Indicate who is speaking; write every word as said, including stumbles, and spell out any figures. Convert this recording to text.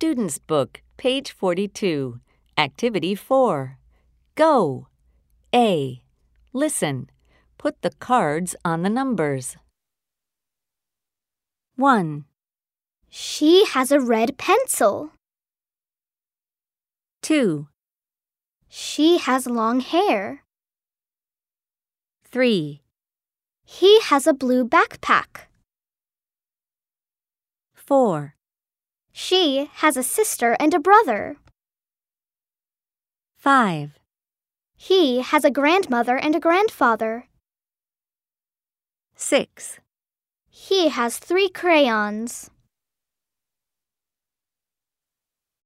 Speaker 1: Student's Book, page forty-two. Activity four. Go. A. Listen. Put the cards on the numbers. one.
Speaker 2: She has a red pencil.
Speaker 1: two.
Speaker 2: She has long hair.
Speaker 1: three.
Speaker 2: He has a blue backpack.
Speaker 1: four.
Speaker 2: She has a sister and a brother.
Speaker 1: five.
Speaker 2: He has a grandmother and a grandfather.
Speaker 1: six.
Speaker 2: He has three crayons.